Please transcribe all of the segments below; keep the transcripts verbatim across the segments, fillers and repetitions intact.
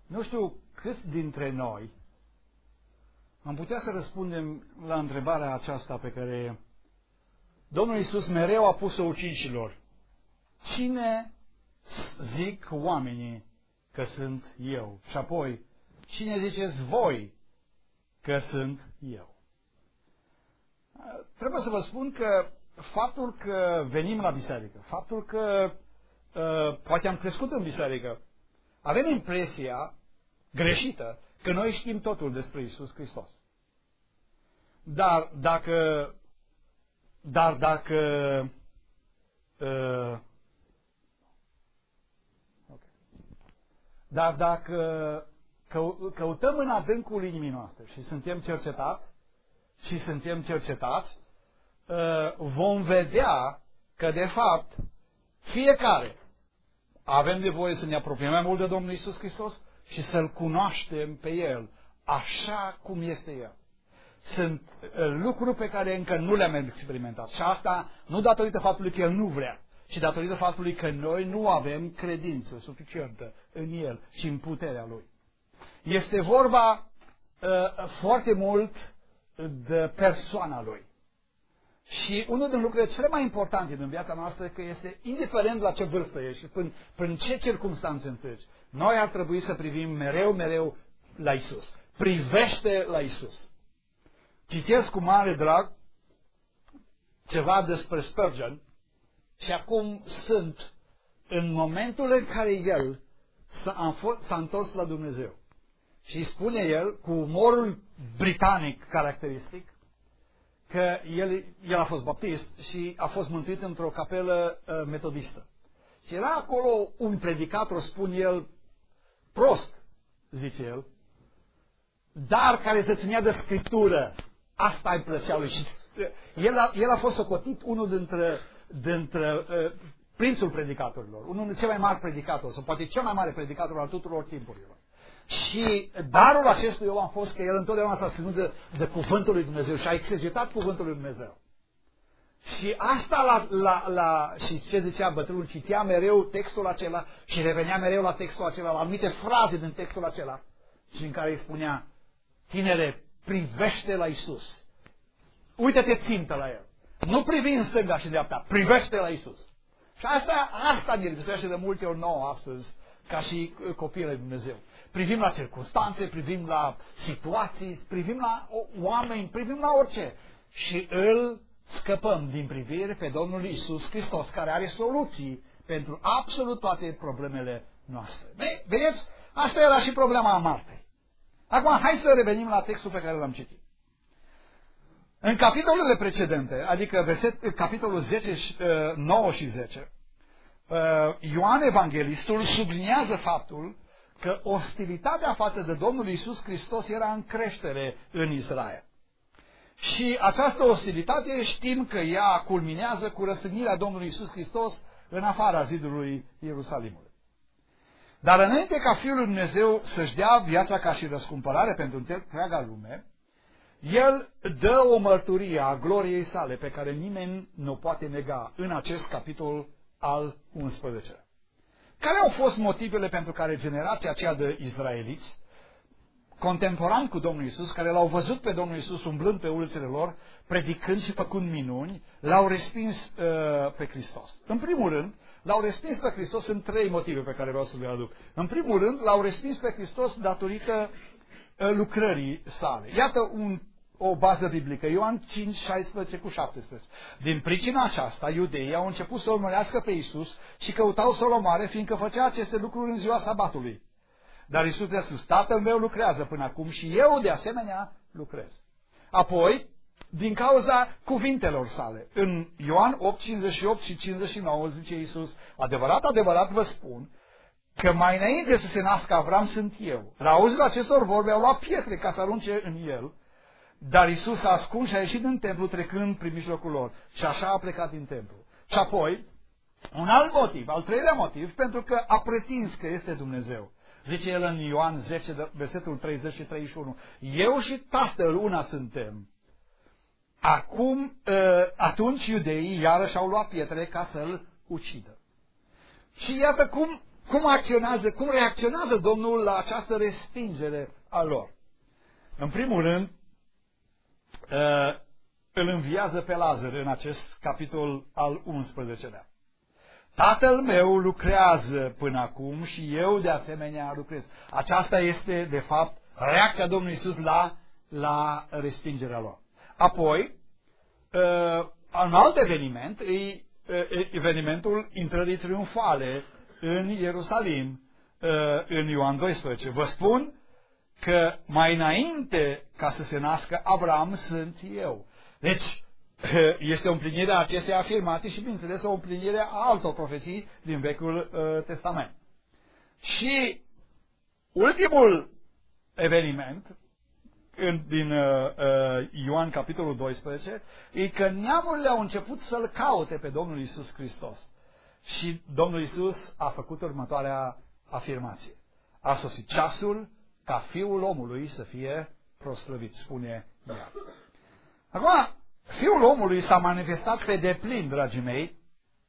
Nu știu câți dintre noi am putea să răspundem la întrebarea aceasta pe care Domnul Iisus mereu a pus-o ucenicilor. Cine zic oamenii că sunt eu? Și apoi, cine ziceți voi că sunt eu? Trebuie să vă spun că faptul că venim la biserică, faptul că uh, poate am crescut în biserică, avem impresia greșită că noi știm totul despre Iisus Hristos. Dar dacă dar dacă uh, okay. dar dacă că, căutăm în adâncul inimii noastre și suntem cercetați și suntem cercetați, uh, vom vedea că de fapt fiecare avem nevoie să ne apropiem mai mult de Domnul Iisus Hristos și să-L cunoaștem pe El așa cum este El. Sunt uh, lucruri pe care încă nu le-am experimentat. Și asta nu datorită faptului că El nu vrea, ci datorită faptului că noi nu avem credință suficientă în El și în puterea Lui. Este vorba uh, foarte mult de persoana Lui. Și unul din lucrurile cele mai importante din viața noastră că este, indiferent la ce vârstă ești și prin, prin ce circunstanțe întregi, noi ar trebui să privim mereu, mereu la Isus. Privește la Isus. Citesc cu mare drag ceva despre Spurgeon și acum sunt în momentul în care el s-a, s-a întors la Dumnezeu. Și spune el, cu umorul britanic caracteristic, că el, el a fost baptist și a fost mântuit într-o capelă uh, metodistă. Și era acolo un predicator, spune el, prost, zice el, dar care se ținea de Scriptură. Asta îi plăcea lui. Și el a, el a fost socotit unul dintre, dintre uh, prințul predicatorilor, unul dintre cei mai mari predicatori, sau poate cel mai mare predicator al tuturor timpurilor. Și darul acestui om a fost că el întotdeauna s-a ținut de, de cuvântul lui Dumnezeu și a exegetat cuvântul lui Dumnezeu. Și asta la, la, la și ce zicea bătrânul, citea mereu textul acela și revenea mereu la textul acela, la anumite fraze din textul acela și în care îi spunea, tinere, privește la Isus. Uită-te țintă la El. Nu privi în stânga și în dreapta, privește la Isus. Și asta, asta ne lipsește de multe ori nouă astăzi, ca și copiii lui Dumnezeu. Privim la circunstanțe, privim la situații, privim la oameni, privim la orice. Și îl scăpăm din privire pe Domnul Iisus Hristos, care are soluții pentru absolut toate problemele noastre. Vedeți? Asta era și problema Martei. Acum, hai să revenim la textul pe care l-am citit. În capitolele precedente, adică verset, capitolul zece, nouă și zece, Ioan Evanghelistul subliniază faptul că ostilitatea față de Domnul Iisus Hristos era în creștere în Israel. Și această ostilitate știm că ea culminează cu răstignirea Domnului Iisus Hristos în afara zidului Ierusalimului. Dar înainte ca Fiul lui Dumnezeu să-și dea viața ca și răscumpărare pentru întreaga lume, El dă o mărturie a gloriei sale pe care nimeni nu o poate nega în acest capitol al unsprezecelea. Care au fost motivele pentru care generația aceea de izraeliți, contemporani cu Domnul Iisus, care l-au văzut pe Domnul Iisus umblând pe ulițele lor, predicând și făcând minuni, l-au respins uh, pe Hristos? În primul rând, l-au respins pe Hristos în trei motive pe care vreau să le aduc. În primul rând, l-au respins pe Hristos datorită uh, lucrării sale. Iată un o bază biblică, Ioan cinci, șaisprezece cu șaptesprezece. Din pricina aceasta, iudeii au început să urmărească pe Iisus și căutau să-L omoare, fiindcă făcea aceste lucruri în ziua sabatului. Dar Iisus le-a spus, Tatăl meu lucrează până acum și eu de asemenea lucrez. Apoi, din cauza cuvintelor sale, în Ioan opt, cincizeci și opt și cincizeci și nouă zice Iisus, adevărat, adevărat vă spun, că mai înainte să se nască Avram sunt eu. La auzul acestor vorbe au luat pietre ca să arunce în el. Dar Iisus a ascuns și a ieșit din templu trecând prin mijlocul lor. Și așa a plecat din templu. Și apoi, un alt motiv, al treilea motiv, pentru că a pretins că este Dumnezeu. Zice el în Ioan zece, versetul treizeci și treizeci și unu. Eu și Tatăl una suntem. Acum, atunci iudeii iarăși au luat pietre ca să-l ucidă. Și iată cum cum acționează, cum reacționează Domnul la această respingere a lor? În primul rând, îl înviază pe Lazar în acest capitol al unsprezecelea. Tatăl meu lucrează până acum și eu de asemenea lucrez. Aceasta este, de fapt, reacția Domnului Iisus la, la respingerea lor. Apoi, un alt eveniment e evenimentul intrării triumfale în Ierusalim, în Ioan doisprezece. Vă spun că mai înainte ca să se nască Avram sunt eu. Deci, este o împlinire a acestei afirmații și, bineînțeles, o împlinire a altor profeții din Vechiul uh, Testament. Și ultimul eveniment în, din uh, uh, Ioan capitolul doisprezece e că neamurile au început să-L caute pe Domnul Iisus Hristos. Și Domnul Iisus a făcut următoarea afirmație. A sosit ceasul ca Fiul omului să fie proslăvit, spune el. Acum, Fiul omului s-a manifestat pe deplin, dragii mei,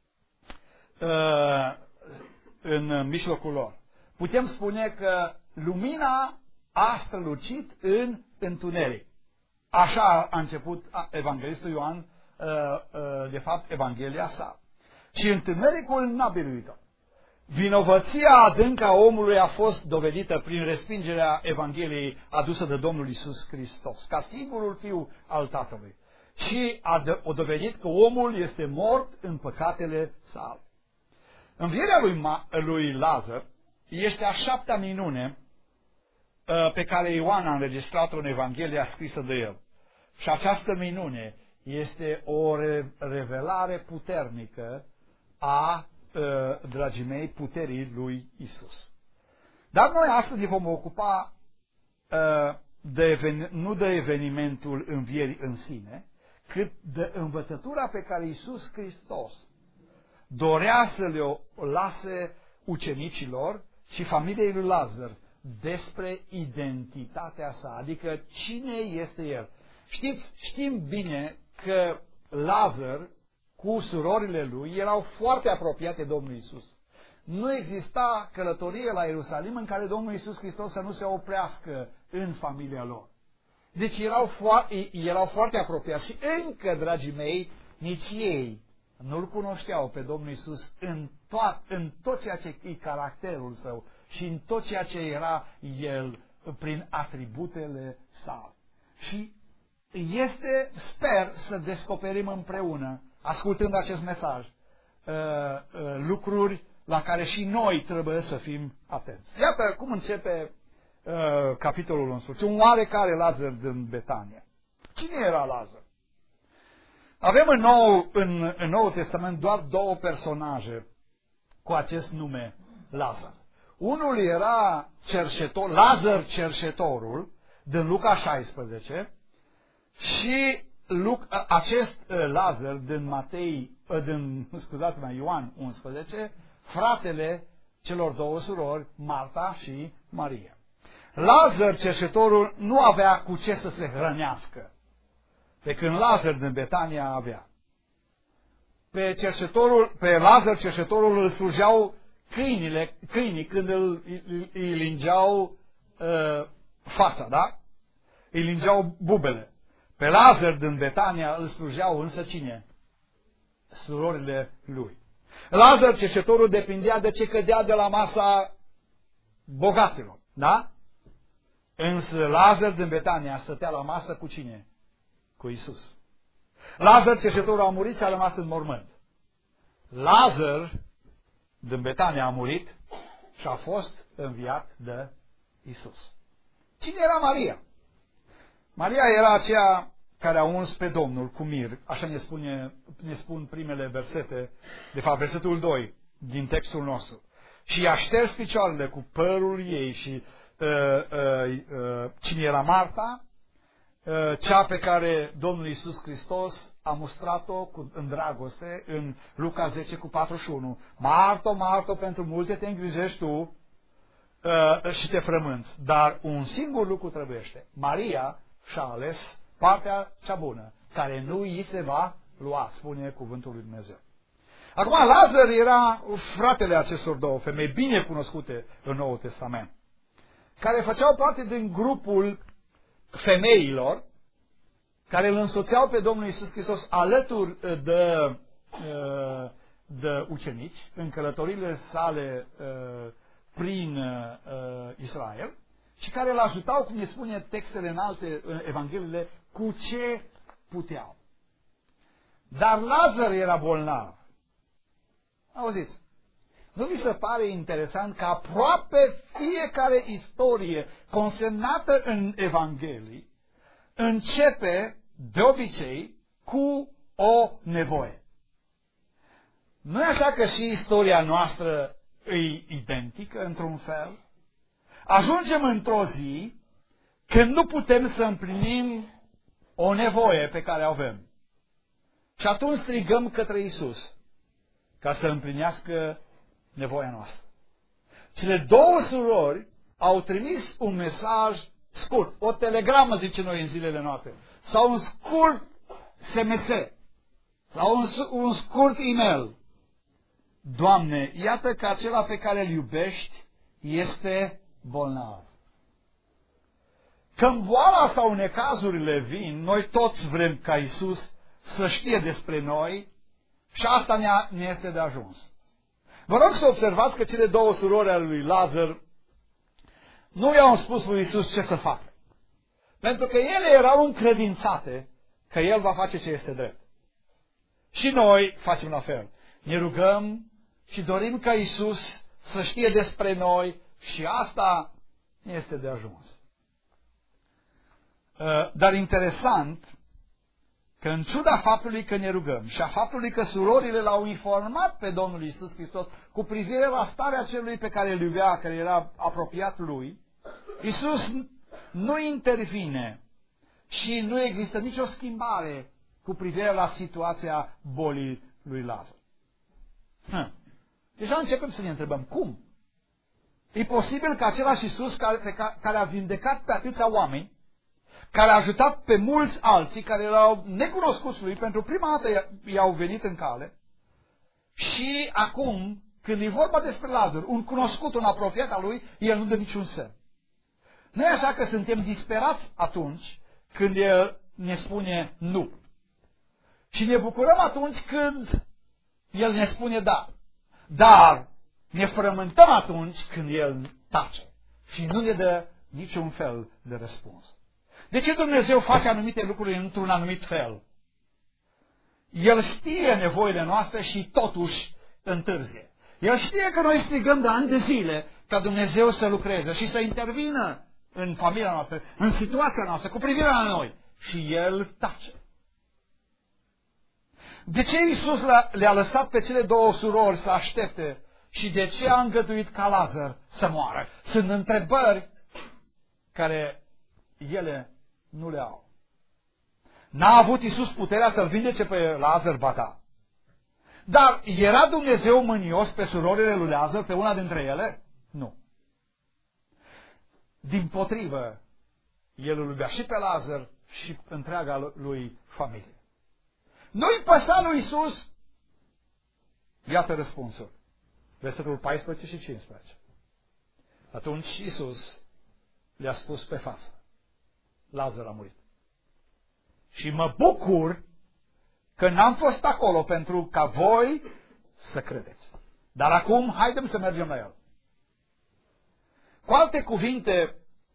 în mijlocul lor. Putem spune că lumina a strălucit în întuneric. Așa a început evanghelistul Ioan, de fapt, Evanghelia sa. Și întunericul n-a biruit-o. Vinovăția adâncă a omului a fost dovedită prin respingerea Evangheliei adusă de Domnul Iisus Hristos, ca singurul Fiu al Tatălui. Și a dovedit că omul este mort în păcatele sale. Învierea lui, lui Lazar este a șaptea minune uh, pe care Ioan a înregistrat-o în Evanghelia scrisă de el. Și această minune este o re revelare puternică a, uh, dragii mei, puterii lui Isus. Dar noi astăzi ne vom ocupa uh, de nu de evenimentul învierii în sine, cât de învățătura pe care Iisus Hristos dorea să le lase ucenicilor și familiei lui Lazar despre identitatea sa, adică cine este el. Știți, știm bine că Lazar cu surorile lui erau foarte apropiate de Domnul Iisus. Nu exista călătorie la Ierusalim în care Domnul Iisus Hristos să nu se oprească în familia lor. Deci erau, foarte, erau foarte apropiați și încă, dragii mei, nici ei nu-L cunoșteau pe Domnul Iisus în, toat, în tot ceea ce e caracterul său și în tot ceea ce era El prin atributele sale. Și este, sper, să descoperim împreună, ascultând acest mesaj, lucruri la care și noi trebuie să fim atenți. Iată cum începe Uh, capitolul unsprezece. Un oarecare Lazar din Betania. Cine era Lazar? Avem în, nou, în, în Noul Testament doar două personaje cu acest nume Lazar. Unul era cerșetor, Lazar cerșetorul din Luca șaisprezece și Luc, acest uh, Lazar din Matei, uh, din, scuzați-mă, Ioan unsprezece, fratele celor două surori, Marta și Maria. Lazar, cerșetorul, nu avea cu ce să se hrănească, pe când Lazar din Betania avea. Pe, cerșetorul, pe Lazar, cerșetorul, îl slujeau câinile, câinii când îl, îi, îi lingeau uh, fața, da? Îi lingeau bubele. Pe Lazar din Betania îl slujeau însă cine? Surorile lui. Lazar, cerșetorul, depindea de ce cădea de la masa bogaților, da? Însă Lazar din Betania stătea la masă cu cine? Cu Isus. Lazar, cerșetorul, a murit și a rămas în mormânt. Lazar din Betania a murit și a fost înviat de Isus. Cine era Maria? Maria era aceea care a uns pe Domnul cu mir, așa ne, spune, ne spun primele versete, de fapt versetul doi din textul nostru. Și i-a șters picioarele cu părul ei și uh, uh, uh, cine era Marta? Uh, cea pe care Domnul Iisus Hristos a mustrat-o cu, în dragoste în Luca zece cu patruzeci și unu. Marto, Marto, pentru multe te îngrijești tu uh, și te frămânți, dar un singur lucru trebuiește. Maria și-a ales partea cea bună, care nu îi se va lua, spune cuvântul lui Dumnezeu. Acum, Lazar era fratele acestor două femei, bine cunoscute în Noul Testament, care făceau parte din grupul femeilor care îl însoțeau pe Domnul Iisus Hristos alături de, de ucenici în călătorile sale prin Israel și care îl ajutau, cum ne spune textele în alte evangheliile, cu ce puteau. Dar Lazar era bolnav. Auziți? Nu vi se pare interesant că aproape fiecare istorie consemnată în Evanghelii începe de obicei cu o nevoie? Nu e așa că și istoria noastră e identică într-un fel? Ajungem într-o zi când nu putem să împlinim o nevoie pe care o avem. Și atunci strigăm către Iisus ca să împlinească nevoia noastră. Cele două surori au trimis un mesaj scurt, o telegramă, zice noi în zilele noastre, sau un scurt S M S, sau un, un scurt e-mail. Doamne, iată că acela pe care îl iubești este bolnav. Când boala sau necazurile vin, noi toți vrem ca Iisus să știe despre noi și asta ne, ne este de ajuns. Vă rog să observați că cele două surori ale lui Lazar nu i-au spus lui Iisus ce să facă. Pentru că ele erau încredințate că El va face ce este drept. Și noi facem la fel. Ne rugăm și dorim ca Iisus să știe despre noi și asta ne este de ajuns. Dar interesant că în ciuda faptului că ne rugăm și a faptului că surorile l-au informat pe Domnul Iisus Hristos cu privire la starea celui pe care îl iubea, care era apropiat lui, Iisus nu intervine și nu există nicio schimbare cu privire la situația bolii lui Lazar. Hm. Deja începem să ne întrebăm cum. E posibil că același Iisus care, care a vindecat pe atâția oameni, care a ajutat pe mulți alții care erau necunoscuți lui, pentru prima dată i-au venit în cale, și acum, când e vorba despre Lazar, un cunoscut, un apropiat al lui, el nu dă niciun semn. Nu e așa că suntem disperați atunci când el ne spune nu. Și ne bucurăm atunci când el ne spune da. Dar ne frământăm atunci când el tace și nu ne dă niciun fel de răspuns. De ce Dumnezeu face anumite lucruri într-un anumit fel? El știe nevoile noastre și totuși întârzie. El știe că noi strigăm de ani de zile ca Dumnezeu să lucreze și să intervină în familia noastră, în situația noastră, cu privire la noi. Și El tace. De ce Iisus le-a lăsat pe cele două surori să aștepte și de ce a îngăduit ca Lazar să moară? Sunt întrebări care ele nu le au. N-a avut Iisus puterea să-l vindece pe Lazar, ba da. Dar era Dumnezeu mânios pe surorile lui Lazar, pe una dintre ele? Nu. Dimpotrivă, El îl iubea și pe Lazar și întreaga lui familie. Nu-i păsa lui Iisus? Iată răspunsul. Versetul paisprezece și cincisprezece. Atunci Iisus le-a spus pe față: Lazar a murit. Și mă bucur că n-am fost acolo pentru ca voi să credeți. Dar acum, haidem să mergem la el. Cu alte cuvinte,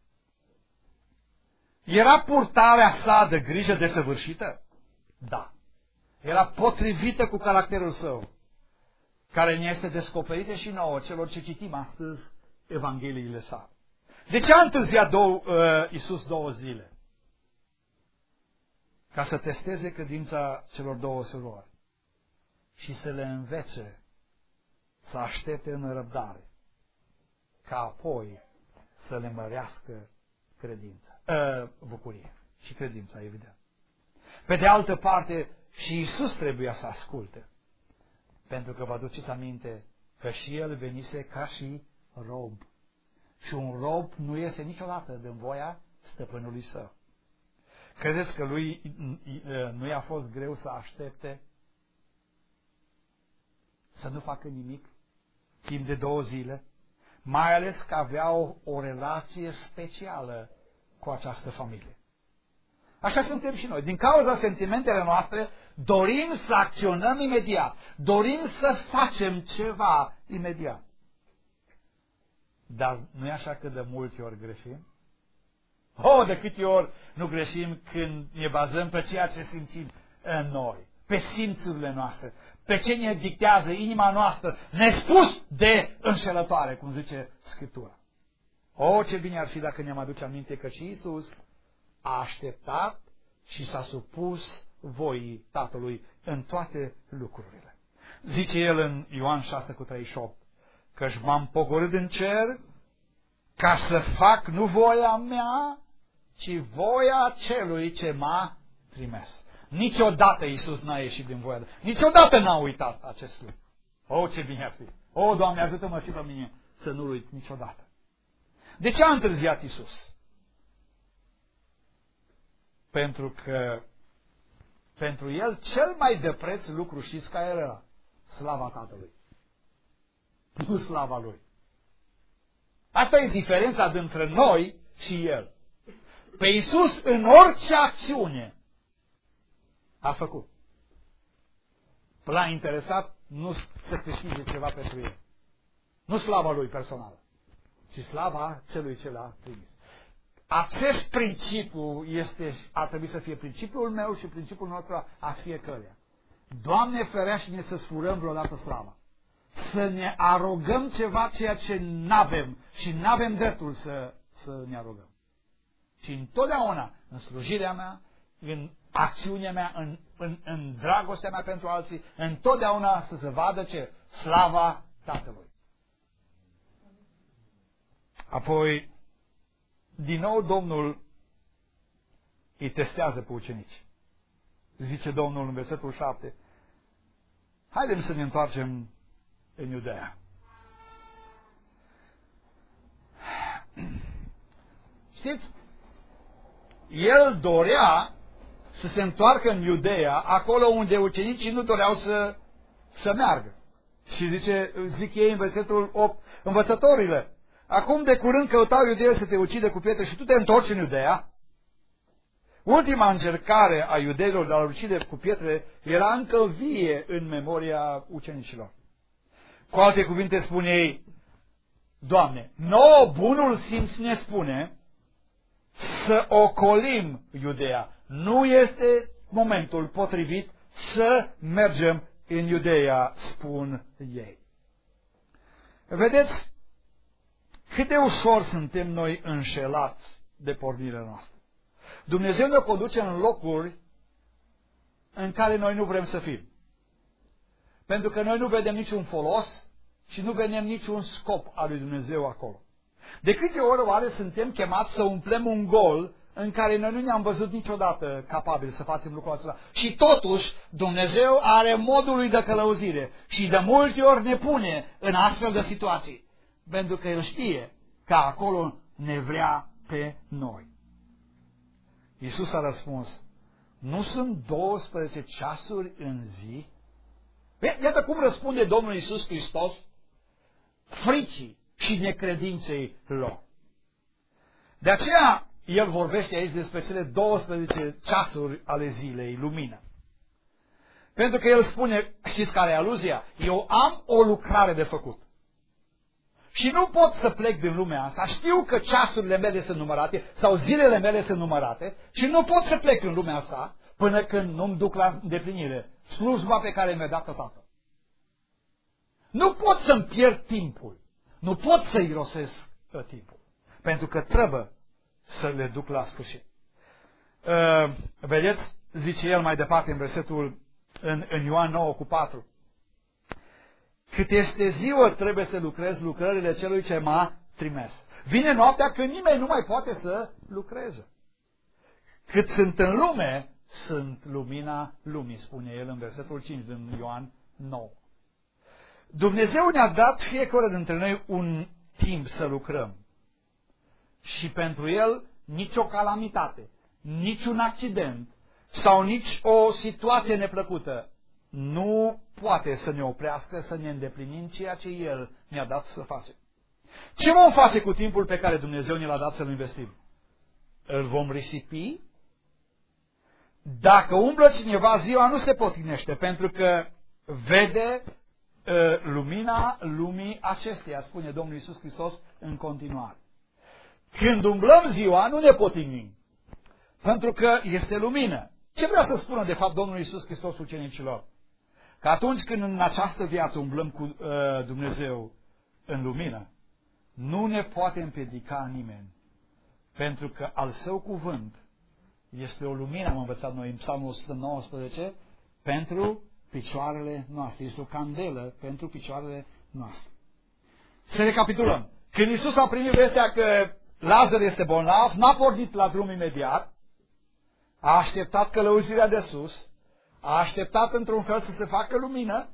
era purtarea sa de grijă desăvârșită? Da. Era potrivită cu caracterul său, care ne este descoperită și nouă, celor ce citim astăzi Evangheliile sale. De ce a întârziat două, uh, Iisus două zile? Ca să testeze credința celor două surori și să le învețe să aștepte în răbdare, ca apoi să le mărească credința, uh, bucurie și credința, evident. Pe de altă parte, și Iisus trebuia să asculte, pentru că vă aduceți aminte că și El venise ca și rob. Și un rob nu iese niciodată din voia stăpânului său. Credeți că lui nu i-a fost greu să aștepte? să nu facă nimic timp de două zile, mai ales că aveau o relație specială cu această familie. Așa suntem și noi. Din cauza sentimentele noastre, dorim să acționăm imediat. Dorim să facem ceva imediat. Dar nu e așa că de multe ori greșim? Oh, de câte ori nu greșim când ne bazăm pe ceea ce simțim în noi, pe simțurile noastre, pe ce ne dictează inima noastră, nespus de înșelătoare, cum zice Scriptura. Oh, ce bine ar fi dacă ne-am aduce aminte că și Iisus a așteptat și s-a supus voii Tatălui în toate lucrurile. Zice el în Ioan șase cu treizeci și opt, căci m-am pogorât în cer ca să fac nu voia mea, ci voia celui ce m-a trimis. Niciodată Iisus n-a ieșit din voia. Niciodată n-a uitat acest lucru. Oh, ce bine ar fi! Oh, Doamne, ajută-mă și pe mine să nu-L uit niciodată. De ce a întârziat Iisus? Pentru că pentru El cel mai de preț lucru, știți care era? Slava Tatălui. Nu slava Lui. Asta e diferența dintre noi și El. Pe Iisus în orice acțiune a făcut. L-a interesat nu să câștige ceva pentru El. Nu slava Lui personală, ci slava celui ce L-a trimis. Acest principiu este, ar trebui să fie principiul meu și principiul nostru a fiecăruia. Doamne ferește-ne să sfurăm vreodată slava. Să ne arogăm ceva ceea ce n-avem și n-avem dreptul să, să ne arogăm. Și întotdeauna, în slujirea mea, în acțiunea mea, în, în, în dragostea mea pentru alții, întotdeauna să se vadă ce? Slava Tatălui. Apoi, din nou Domnul îi testează pe ucenici. Zice Domnul în versetul șapte, haidem să ne întoarcem în Iudeea. Știți? El dorea să se întoarcă în Iudeea, acolo unde ucenicii nu doreau să, să meargă. Și zice, zic ei în versetul opt, învățătorile, acum de curând căutau iudeii să te ucide cu pietre și tu te întorci în Iudeea? Ultima încercare a iudeilor de a ucide cu pietre era încă vie în memoria ucenicilor. Cu alte cuvinte spune ei, Doamne, nouă bunul simț ne spune să ocolim Iudeea. Nu este momentul potrivit să mergem în Iudeea, spun ei. Vedeți cât de ușor suntem noi înșelați de pornirea noastră. Dumnezeu ne conduce în locuri în care noi nu vrem să fim. Pentru că noi nu vedem niciun folos și nu vedem niciun scop al lui Dumnezeu acolo. De câte ori oare suntem chemați să umplem un gol în care noi nu ne-am văzut niciodată capabili să facem lucrul acesta. Și totuși Dumnezeu are modul lui de călăuzire și de multe ori ne pune în astfel de situații. Pentru că El știe că acolo ne vrea pe noi. Iisus a răspuns, nu sunt douăsprezece ceasuri în zi? Iată cum răspunde Domnul Iisus Hristos fricii și necredinței lor. De aceea El vorbește aici despre cele douăsprezece ceasuri ale zilei, lumină. Pentru că El spune, știți care e aluzia? Eu am o lucrare de făcut. Și nu pot să plec din lumea asta. Știu că ceasurile mele sunt numărate sau zilele mele sunt numărate și nu pot să plec în lumea asta până când nu-mi duc la îndeplinire slujba pe care mi-a dat-o Tatăl. Nu pot să-mi pierd timpul. Nu pot să irosesc timpul. Pentru că trebuie să le duc la sfârșit. Uh, vedeți, zice el mai departe în versetul în, în Ioan nouă cu patru. Cât este ziua trebuie să lucrez lucrările celui ce m-a trimis. Vine noaptea când nimeni nu mai poate să lucreze. Cât sunt în lume, sunt lumina lumii, spune el în versetul cinci din Ioan nouă. Dumnezeu ne-a dat fiecare dintre noi un timp să lucrăm. Și pentru el nicio calamitate, niciun accident sau nici o situație neplăcută nu poate să ne oprească să ne îndeplinim ceea ce El ne-a dat să facem. Ce vom face cu timpul pe care Dumnezeu ne l-a dat să-l investim? Îl vom risipi? Dacă umblă cineva, ziua nu se potrivește, pentru că vede uh, lumina lumii acesteia, spune Domnul Iisus Hristos în continuare. Când umblăm ziua, nu ne potignim, pentru că este lumină. Ce vrea să spună, de fapt, Domnul Iisus Hristos ucenicilor? Că atunci când în această viață umblăm cu uh, Dumnezeu în lumină, nu ne poate împiedica nimeni, pentru că al Său cuvânt este o lumină, am învățat noi în Psalmul o sută nouăsprezece, pentru picioarele noastre. Este o candelă pentru picioarele noastre. Să recapitulăm. Când Iisus a primit vestea că Lazar este bolnav, n-a pornit la drum imediat, a așteptat călăuzirea de sus, a așteptat într-un fel să se facă lumină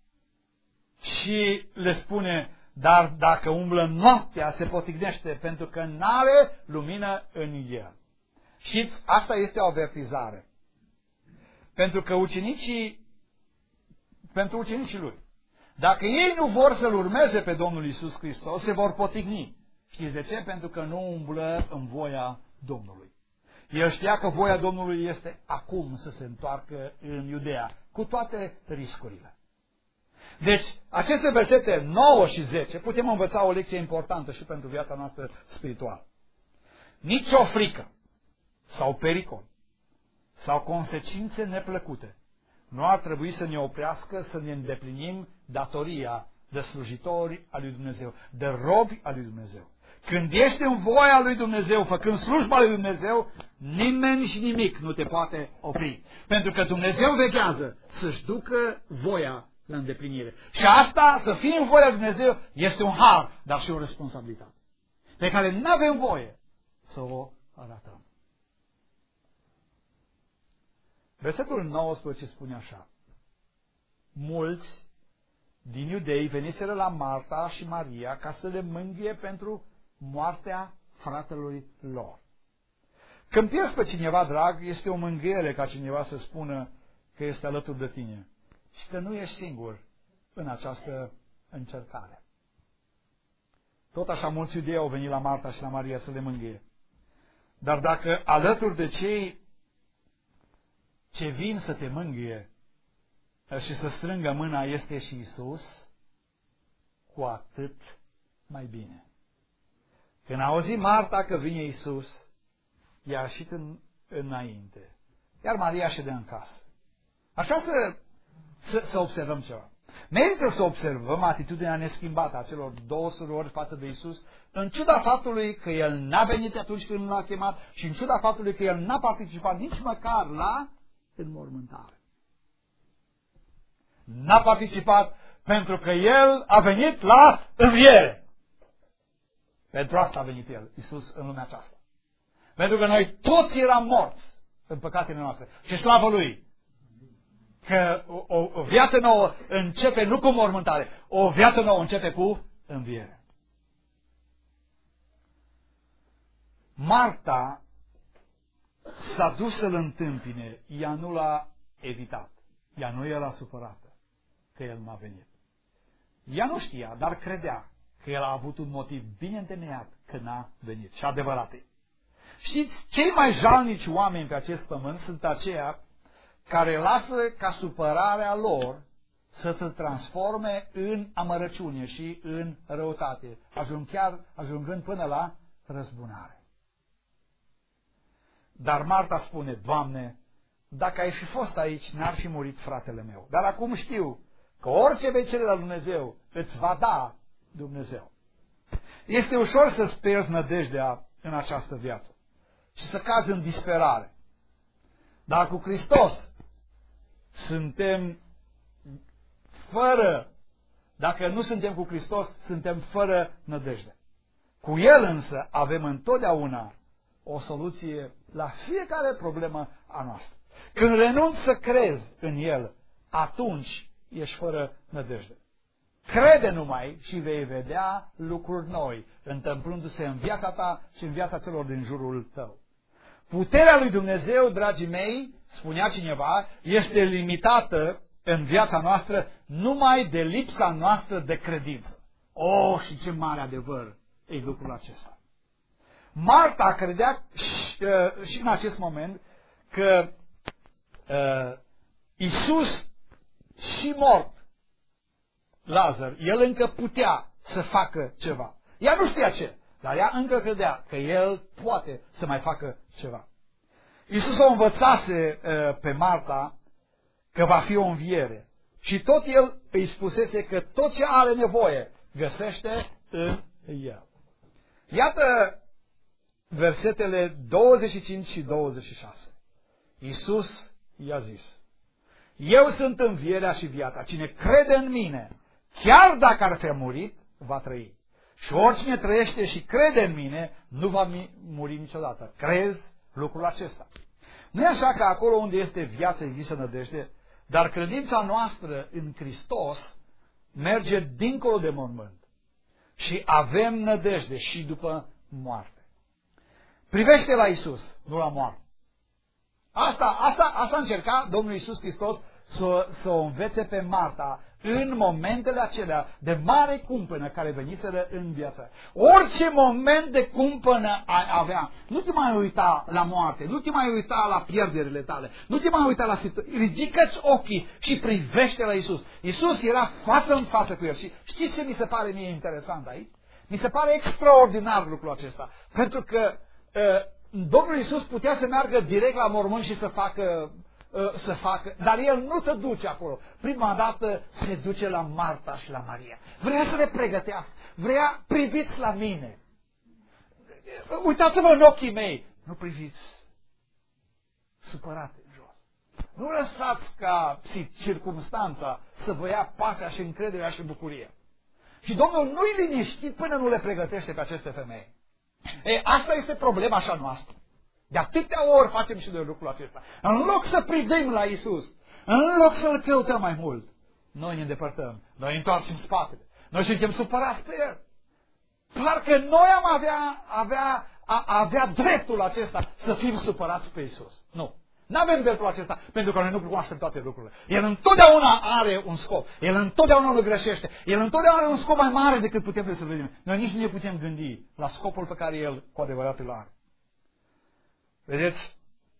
și le spune, dar dacă umblă noaptea se potignește, pentru că n-are lumină în el. Știți, asta este o avertizare. Pentru că ucenicii, pentru ucenicii lui, dacă ei nu vor să-L urmeze pe Domnul Iisus Hristos, se vor potigni. Știți de ce? Pentru că nu umblă în voia Domnului. El știa că voia Domnului este acum să se întoarcă în Iudeea, cu toate riscurile. Deci, aceste versete nouă și zece putem învăța o lecție importantă și pentru viața noastră spirituală. Nici o frică sau pericol sau consecințe neplăcute nu ar trebui să ne oprească să ne îndeplinim datoria de slujitori al lui Dumnezeu, de robi al lui Dumnezeu. Când ești în voia lui Dumnezeu, făcând slujba lui Dumnezeu, nimeni și nimic nu te poate opri. Pentru că Dumnezeu veghează să-și ducă voia la îndeplinire. Și asta, să fii în voia lui Dumnezeu, este un har, dar și o responsabilitate, pe care nu avem voie să o arătăm. Versetul nouăsprezece spune așa: mulți din iudei veniseră la Marta și Maria ca să le mângâie pentru moartea fratelui lor. Când pierzi pe cineva drag, este o mângâiere ca cineva să spună că este alături de tine și că nu ești singur în această încercare. Tot așa mulți iudei au venit la Marta și la Maria să le mângâie. Dar dacă alături de cei ce vin să te mângâie și să strângă mâna este și Iisus, cu atât mai bine. Când a auzit Marta că vine Iisus, i-a ieșit în, înainte. Iar Maria ședea în casă. Așa să, să, să observăm ceva. Merită să observăm atitudinea neschimbată a celor două surori față de Iisus, în ciuda faptului că El n-a venit atunci când L-a chemat și în ciuda faptului că El n-a participat nici măcar la înmormântare. N-a participat pentru că El a venit la înviere. Pentru asta a venit El, Iisus, în lumea aceasta. Pentru că noi toți eram morți în păcatele noastre. Și slavă Lui! Că o, o, o viață nouă începe nu cu mormântare, o viață nouă începe cu înviere. Marta s-a dus să-L întâmpine, ea nu l-a evitat. Ea nu era supărată că El n-a venit. Ea nu știa, dar credea că El a avut un motiv bine întemeiat că n-a venit. Și adevărat e. Știți, cei mai jalnici oameni pe acest pământ sunt aceia care lasă ca supărarea lor să se transforme în amărăciune și în răutate, ajung chiar ajungând până la răzbunare. Dar Marta spune: Doamne, dacă ai fi fost aici, n-ar fi murit fratele meu. Dar acum știu că orice vei cere la Dumnezeu, îți va da Dumnezeu. Este ușor să-ți pierzi nădejdea în această viață și să cazi în disperare. Dar cu Hristos suntem fără, dacă nu suntem cu Hristos, suntem fără nădejde. Cu El însă avem întotdeauna o soluție la fiecare problemă a noastră. Când renunți să crezi în El, atunci ești fără nădejde. Crede numai și vei vedea lucruri noi întâmplându-se în viața ta și în viața celor din jurul tău. Puterea lui Dumnezeu, dragii mei, spunea cineva, este limitată în viața noastră numai de lipsa noastră de credință. Oh, și ce mare adevăr e lucrul acesta. Marta credea și, uh, și în acest moment că uh, Iisus și mort Lazar, el încă putea să facă ceva. Ea nu știa ce, dar ea încă credea că el poate să mai facă ceva. Iisus o învățase uh, pe Marta că va fi o înviere. Și tot el îi spusese că tot ce are nevoie găsește în el. Iată versetele douăzeci și cinci și douăzeci și șase. Iisus i-a zis: eu sunt învierea și viața. Cine crede în mine, chiar dacă ar fi murit, va trăi. Și oricine trăiește și crede în mine, nu va muri niciodată. Crezi lucrul acesta? Nu e așa că acolo unde este viață există nădejde, dar credința noastră în Hristos merge dincolo de mormânt. Și avem nădejde și după moarte. Privește la Iisus, nu la moarte. Asta, asta, asta încerca Domnul Iisus Hristos să, să o învețe pe Marta în momentele acelea de mare cumpănă care veniseră în viață. Orice moment de cumpănă ai avea, nu te mai uita la moarte, nu te mai uita la pierderile tale, nu te mai uita la situații. Ridică-ți ochii și privește la Iisus. Iisus era față în față cu el. Și știți ce mi se pare mie interesant aici? Mi se pare extraordinar lucrul acesta. Pentru că uh, Domnul Iisus putea să meargă direct la mormânt și să facă să facă, dar el nu se duce acolo. Prima dată se duce la Marta și la Maria. Vrea să le pregătească. Vrea, priviți la mine. Uitați-vă în ochii mei. Nu priviți supărate în jos. Nu lăsați ca circumstanța să vă ia pacea și încrederea și bucuria. Și Domnul nu-i liniștit până nu le pregătește pe aceste femei. E, asta este problema așa noastră. De atâtea ori facem și noi lucrul acesta. În loc să privim la Iisus, în loc să-L căutăm mai mult, noi ne îndepărtăm, noi întoarcem spatele, noi suntem supărați pe El. Parcă noi am avea, avea, a, avea dreptul acesta să fim supărați pe Iisus. Nu. Nu avem dreptul acesta, pentru că noi nu cunoaștem toate lucrurile. El întotdeauna are un scop. El întotdeauna nu greșește. El întotdeauna are un scop mai mare decât putem să vedem. Noi nici nu ne putem gândi la scopul pe care El cu adevărat îl are. Vedeți?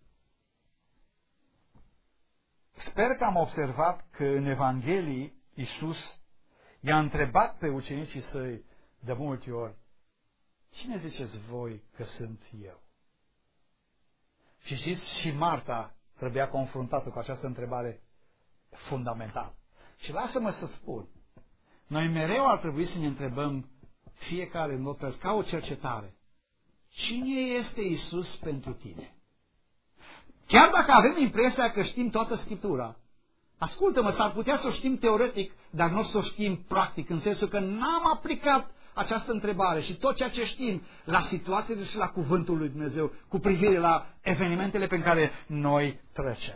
Sper că am observat că în Evanghelii Iisus i-a întrebat pe ucenicii săi de multe ori: cine ziceți voi că sunt eu? Și știți, și Marta trebuia confruntată cu această întrebare fundamentală. Și lasă-mă să spun, noi mereu ar trebui să ne întrebăm fiecare în mod ca o cercetare: cine este Iisus pentru tine? Chiar dacă avem impresia că știm toată Scriptura, ascultă-mă, s-ar putea să o știm teoretic, dar nu să o știm practic, în sensul că n-am aplicat această întrebare și tot ceea ce știm la situațiile și la cuvântul lui Dumnezeu cu privire la evenimentele pe care noi trecem.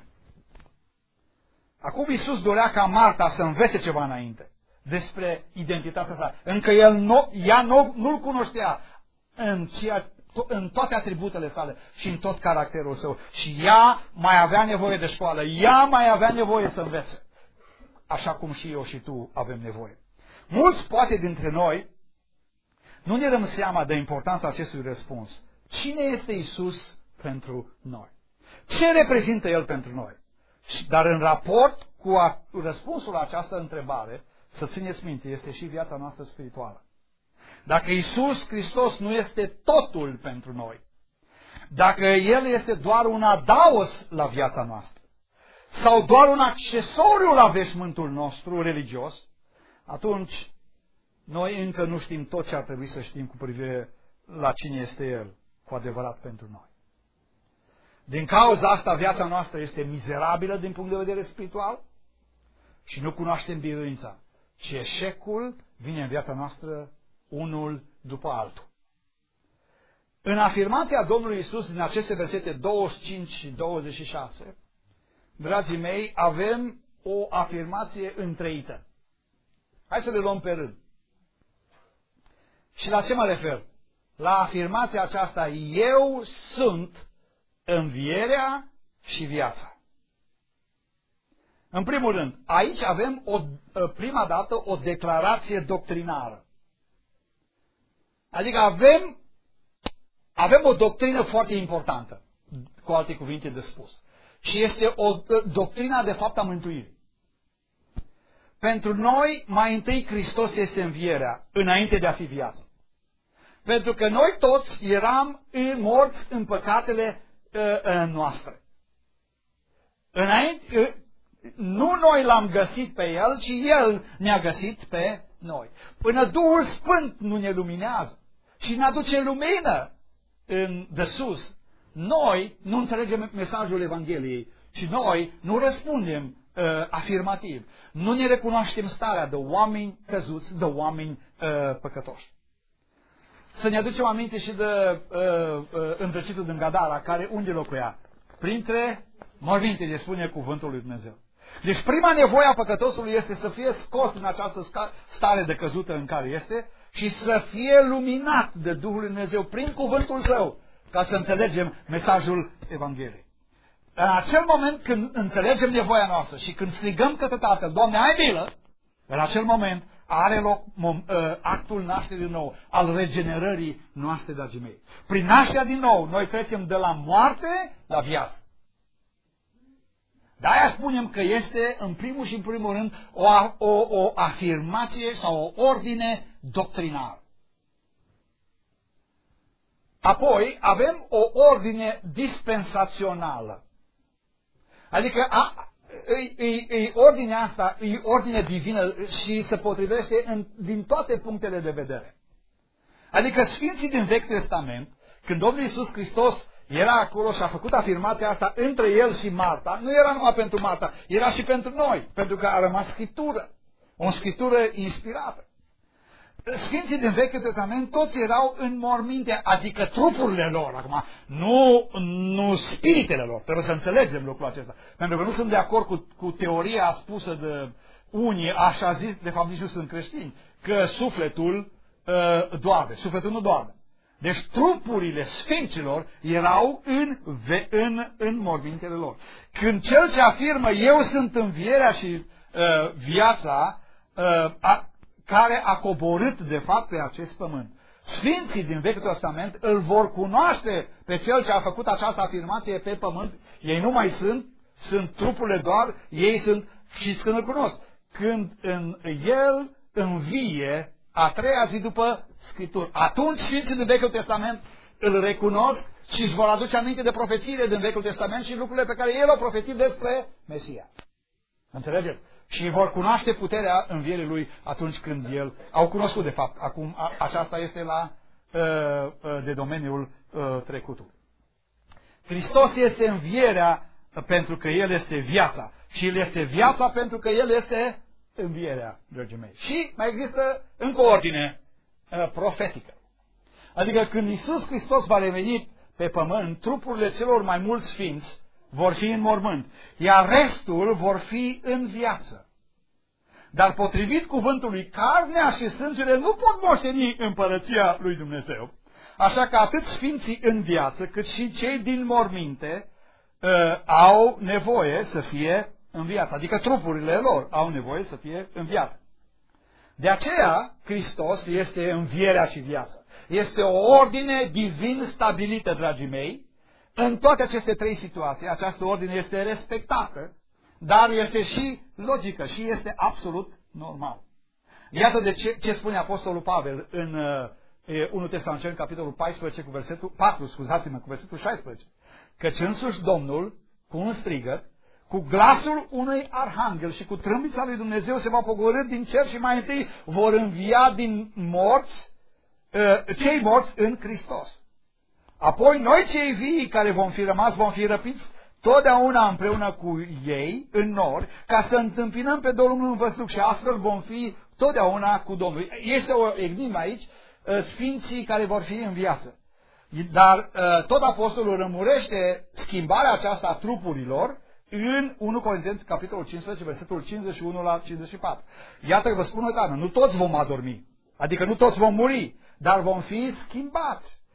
Acum Iisus dorea ca Marta să învețe ceva înainte despre identitatea sa. Încă el nu, ea nu, nu-l cunoștea în, ceea, în toate atributele sale și în tot caracterul său. Și ea mai avea nevoie de școală, ea mai avea nevoie să învețe. Așa cum și eu și tu avem nevoie. Mulți, poate dintre noi, nu ne dăm seama de importanța acestui răspuns. Cine este Iisus pentru noi? Ce reprezintă El pentru noi? Dar în raport cu răspunsul la această întrebare, să țineți minte, este și viața noastră spirituală. Dacă Iisus Hristos nu este totul pentru noi, dacă El este doar un adaos la viața noastră, sau doar un accesoriu la veșmântul nostru religios, atunci noi încă nu știm tot ce ar trebui să știm cu privire la cine este El cu adevărat pentru noi. Din cauza asta, viața noastră este mizerabilă din punct de vedere spiritual și nu cunoaștem biruința. Și eșecul vine în viața noastră unul după altul. În afirmația Domnului Iisus din aceste versete douăzeci și cinci și douăzeci și șase, dragii mei, avem o afirmație întreită. Hai să le luăm pe rând. Și la ce mă refer? La afirmația aceasta: eu sunt învierea și viața. În primul rând, aici avem o, prima dată o declarație doctrinară. Adică avem, avem o doctrină foarte importantă, cu alte cuvinte de spus. Și este o doctrina de fapt a mântuirii. Pentru noi, mai întâi Hristos este învierea, înainte de a fi viață. Pentru că noi toți eram morți în păcatele uh, noastre. Înainte, uh, nu noi l-am găsit pe El, ci El ne-a găsit pe noi. Până Duhul Sfânt nu ne luminează și ne aduce lumină în, de sus, noi nu înțelegem mesajul Evangheliei și noi nu răspundem uh, afirmativ. Nu ne recunoaștem starea de oameni căzuți, de oameni uh, păcătoși. Să ne aducem aminte și de uh, uh, îndrăcitul din Gadara, care unde locuia? Printre morminte, spune cuvântul lui Dumnezeu. Deci prima nevoie a păcătosului este să fie scos din această stare de căzută în care este și să fie luminat de Duhul lui Dumnezeu prin cuvântul Său, ca să înțelegem mesajul Evangheliei. În acel moment când înțelegem nevoia noastră și când strigăm către Tatăl, Doamne, ai milă, în acel moment are loc actul nașterii din nou, al regenerării noastre, dragii mei. Prin nașterea din nou, noi trecem de la moarte la viață. De-aia spunem că este, în primul și în primul rând, o, o, o afirmație sau o ordine doctrinară. Apoi avem o ordine dispensațională. Adică a, e, e, e ordinea asta, e ordine divină și se potrivește în, din toate punctele de vedere. Adică Sfinții din Vechi Testament, când Domnul Iisus Hristos era acolo și a făcut afirmația asta între El și Marta, nu era numai pentru Marta, era și pentru noi, pentru că a rămas Scriptură, o Scriptură inspirată. Sfinții din Vechiul Testament toți erau în morminte, adică trupurile lor, acum, nu, nu spiritele lor, trebuie să înțelegem lucrul acesta, pentru că nu sunt de acord cu, cu teoria spusă de unii, așa zis, de fapt nici nu sunt creștini, că sufletul uh, doarme, sufletul nu doarme. Deci trupurile sfinților erau în, în, în mormintele lor. Când cel ce afirmă, eu sunt învierea și uh, viața, uh, a, care a coborât de fapt pe acest pământ. Sfinții din Vechiul Testament îl vor cunoaște pe cel ce a făcut această afirmație pe pământ. Ei nu mai sunt, sunt trupurile doar, ei sunt, știți când îl cunosc, când în el învie a treia zi după Scriptură. Atunci Sfinții din Vechiul Testament îl recunosc și își vor aduce aminte de profețiile din Vechiul Testament și lucrurile pe care el a profețit despre Mesia. Înțelegeți? Și vor cunoaște puterea învierii lui atunci când el... Au cunoscut, de fapt, acum a, aceasta este la uh, de domeniul uh, trecutului. Hristos este învierea pentru că El este viața. Și El este viața pentru că El este învierea, dragii mei. Și mai există încă o ordine uh, profetică. Adică când Iisus Hristos va reveni pe pământ, trupurile celor mai mulți sfinți vor fi în mormânt, iar restul vor fi în viață. Dar potrivit cuvântului, carnea și sângele nu pot moșteni împărăția lui Dumnezeu. Așa că atât sfinții în viață, cât și cei din morminte uh, au nevoie să fie în viață. Adică trupurile lor au nevoie să fie în viață. De aceea, Hristos este învierea și viața. Este o ordine divin stabilită, dragii mei. În toate aceste trei situații, această ordine este respectată, dar este și logică și este absolut normal. Iată de ce, ce spune Apostolul Pavel în uh, unu Tesaloniceni, capitolul paisprezece, cu versetul patru, scuzați-mă, cu versetul șaisprezece. Căci însuși Domnul, cu un strigăt, cu glasul unui arhanghel și cu trâmbița lui Dumnezeu se va pogorî din cer și mai întâi vor învia din morți, uh, cei morți în Hristos. Apoi noi cei vii care vom fi rămas, vom fi răpiți totdeauna împreună cu ei în nori, ca să întâmpinăm pe Domnul în văzduh și astfel vom fi totdeauna cu Domnul. Este o enigmă aici, sfinții care vor fi în viață. Dar tot apostolul rămurește schimbarea aceasta a trupurilor în unu Corinteni, capitolul cincisprezece, versetul cincizeci și unu la cincizeci și patru. Iată că vă spun o dată, nu toți vom adormi, adică nu toți vom muri, dar vom fi schimbați.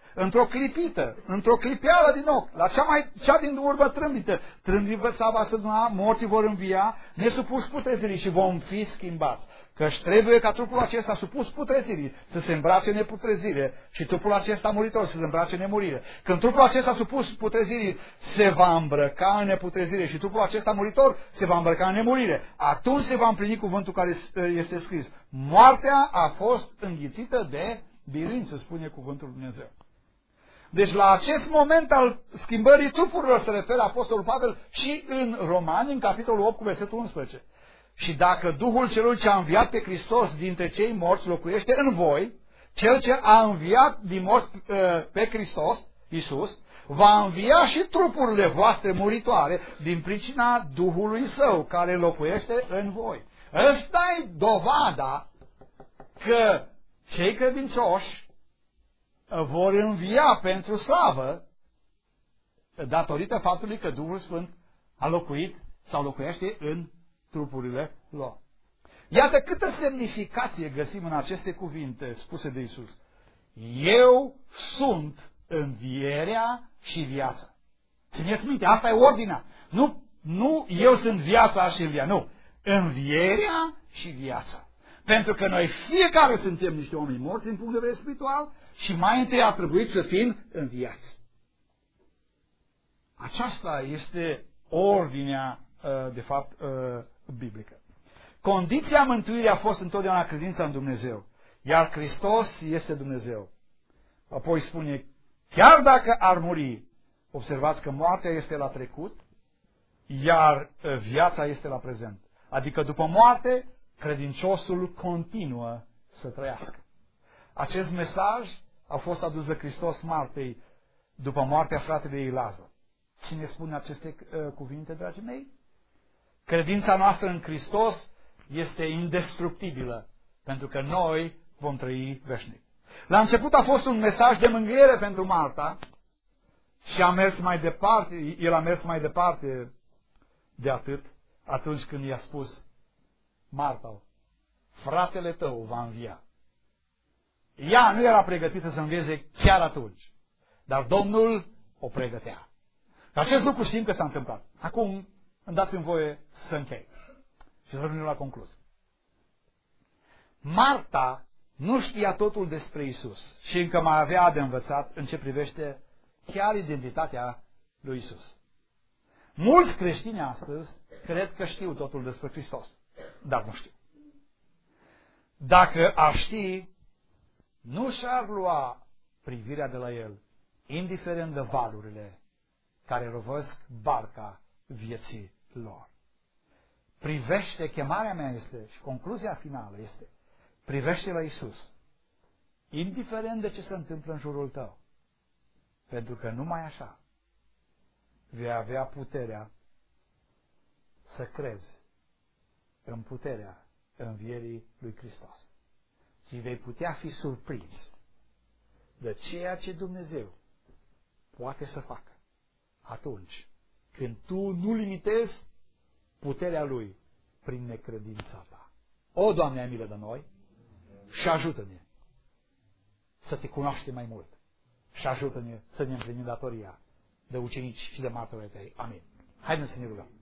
într-o clipită, într-o clipeală din ochi, la cea, mai, cea din urmă trâmbită, trâmbița va săduna, morții vor învia, nesupuși putrezirii și vom fi schimbați. Căci trebuie ca trupul acesta supus putrezirii să se îmbrace în neputrezire și trupul acesta muritor să se îmbrace în nemurire. Când trupul acesta supus putrezirii se va îmbrăca în neputrezire și trupul acesta muritor se va îmbrăca în nemurire, atunci se va împlini cuvântul care este scris. Moartea a fost înghițită de biruință, spune cuvântul lui Dumnezeu. Deci la acest moment al schimbării trupurilor se referă Apostolul Pavel și în Romani, în capitolul opt, cu versetul unsprezece. Și dacă Duhul celui ce a înviat pe Hristos dintre cei morți locuiește în voi, cel ce a înviat din morți pe Hristos, Iisus, va învia și trupurile voastre muritoare din pricina Duhului Său care locuiește în voi. Ăsta e dovada că cei credincioși vor învia pentru slavă datorită faptului că Duhul Sfânt a locuit sau locuiește în trupurile lor. Iată câtă semnificație găsim în aceste cuvinte spuse de Iisus. Eu sunt învierea și viața. Țineți minte, asta e ordinea. Nu, nu eu sunt viața și învierea, nu. Învierea și viața. Pentru că noi fiecare suntem niște oameni morți din punct de vedere spiritual și mai întâi a trebuit să fim înviați. Aceasta este ordinea, de fapt, biblică. Condiția mântuirii a fost întotdeauna credința în Dumnezeu, iar Hristos este Dumnezeu. Apoi spune, chiar dacă ar muri, observați că moartea este la trecut, iar viața este la prezent. Adică după moarte, credinciosul continuă să trăiască. Acest mesaj a fost adus de Hristos Martei după moartea fratelui ei Lazar. Cine spune aceste uh, cuvinte, dragii mei? Credința noastră în Hristos este indestructibilă, pentru că noi vom trăi veșnic. La început a fost un mesaj de mângâiere pentru Marta și a mers mai departe, el a mers mai departe de atât atunci când i-a spus, Marta, fratele tău va învia. Ea nu era pregătită să învieze chiar atunci, dar Domnul o pregătea. Acest lucru știm că s-a întâmplat. Acum îmi dați-mi voie să închei și să ajungem la concluzie. Marta nu știa totul despre Isus și încă mai avea de învățat în ce privește chiar identitatea lui Isus. Mulți creștini astăzi cred că știu totul despre Hristos, dar nu știu. Dacă ar ști, nu și-ar lua privirea de la el, indiferent de valurile care rovăsc barca vieții lor. Privește, chemarea mea este, și concluzia finală este, privește la Isus, indiferent de ce se întâmplă în jurul tău, pentru că numai așa vei avea puterea să crezi în puterea învierii lui Hristos. Și vei putea fi surprins de ceea ce Dumnezeu poate să facă atunci când tu nu limitezi puterea Lui prin necredința ta. O, Doamne, ai milă de noi și ajută-ne să te cunoaștem mai mult și ajută-ne să ne împlinim datoria de ucenici și de martori ai tăi. Amin. Haideți să ne rugăm.